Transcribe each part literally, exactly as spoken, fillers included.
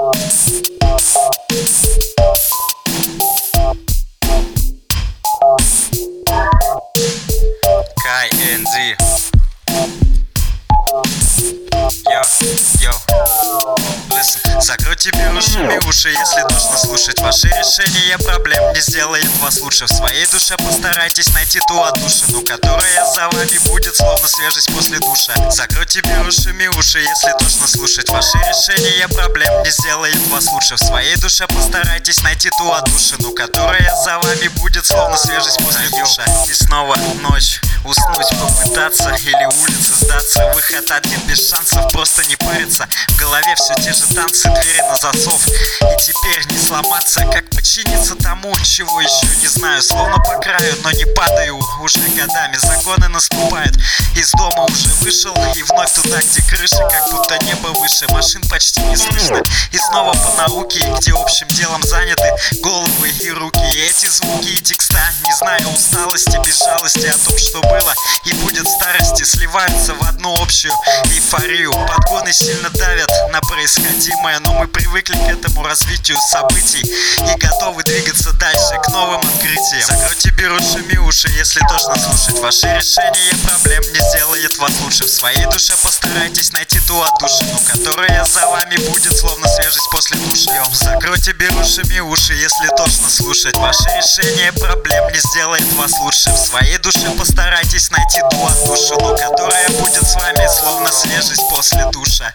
КайЭнди. Йо, йо. Listen. Закройте берушами уши, если нужно слушать. Ваше решение проблем не сделает вас лучше. В своей душе постарайтесь найти ту отдушину, которая за вами будет словно свежесть после душа. Закройте берушами уши, если точно слушать. Ваше решение проблем не сделает вас лучше. В своей душе постарайтесь найти ту отдушину, которая за вами будет словно свежесть после душа. И снова ночь. Уснуть попытаться или улице сдаться. Выход один без шансов, просто не париться. В голове все те же танцы, двери на засов. И теперь не сломаться, как подчиниться тому, чего еще не знаю. Словно по краю, но не падаю уже годами. Законы наступают, из дома уже вышел. И вновь туда, где крыша, как будто небо выше. Машин почти не слышно. И снова по науке, где общим делом заняты головы и руки. И эти звуки и текста, не зная усталости, без жалости о том, что было и будет в старости, сливаются в одну общую эйфорию. Подгоны сильно давят на происходимое, но мы привыкли к этому развитию событий и готовы двигаться дальше к новым открытиям. Закройте берушами уши, если точно слушать. Ваше решение проблем не сделает вас лучше. В своей душе постарайтесь найти ту отдушину, которая за вами будет словно свежесть после душа. Закройте берушами уши, если точно слушать. Ваше решение проблем не сделает вас лучше. В своей душе постарайтесь найти ту отдушину, которая будет с вами словно свежесть после душа.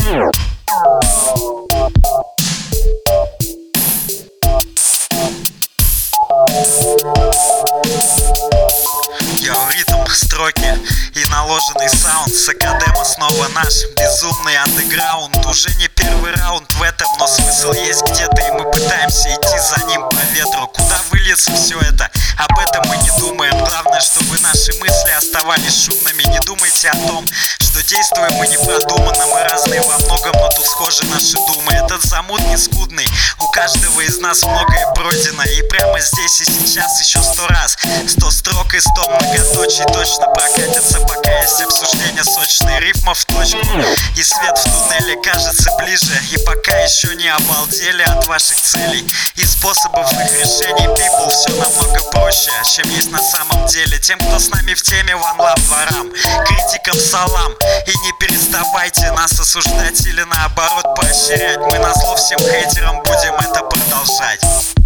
Йоу, ритм, строки и наложенный саунд. С академа снова наш безумный андеграунд. Уже не первый раунд в этом, но смысл есть где-то, и мы пытаемся идти за ним по ветру. Куда выльется все это? Об этом мы не думаем. Главное, чтобы наши мысли оставались шумными. Не думайте о том, что действуем мы непродуманно. Мы разные во многом, но тут схожи наши думы. Этот замут не скудный, у каждого из нас многое пройдено. И прямо здесь и сейчас еще сто раз сто строк и сто многоточий точно прокатятся, пока есть обсуждение сочной рифма в точку. И свет в туннеле кажется ближе. И пока еще не обалдели от ваших целей и способов их решений, people, все намного проще, чем есть на самом деле. Тем, кто с нами в теме, one love дворам, критикам салам. И не переставайте нас осуждать или наоборот поощрять. Мы назло всем хейтерам будем это продолжать.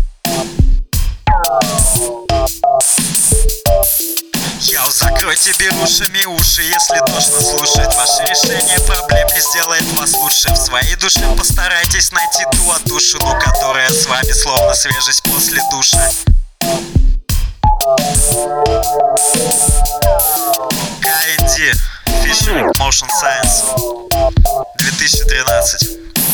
Йоу, закройте берушами уши, если точно слушать. Ваше решение проблем не сделает вас лучше. В своей душе постарайтесь найти ту отдушину, которая с вами словно свежесть после душа. КайЭнди, Featuring Motion Science, две тысячи тринадцать.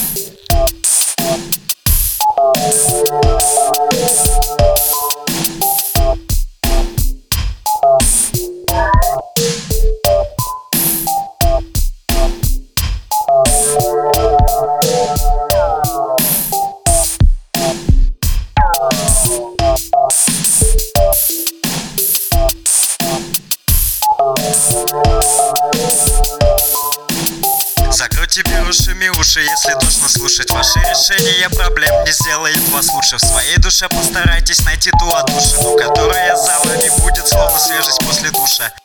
Закройте берушами уши, если точно слушать. Ваше решение проблем не сделает вас лучше. В своей душе постарайтесь найти ту отдушину, которая за вами будет словно свежесть после душа.